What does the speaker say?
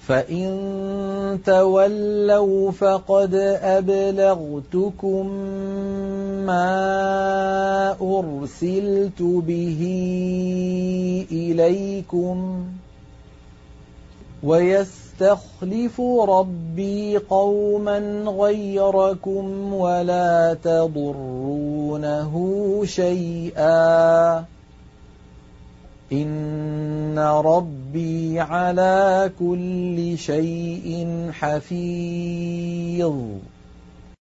فإن تولوا فقد أبلغتكم ما أرسلت به إليكم ويستخلف ربي قوما غيركم ولا تضرونه شيئا إن ربي على كل شيء حفيظ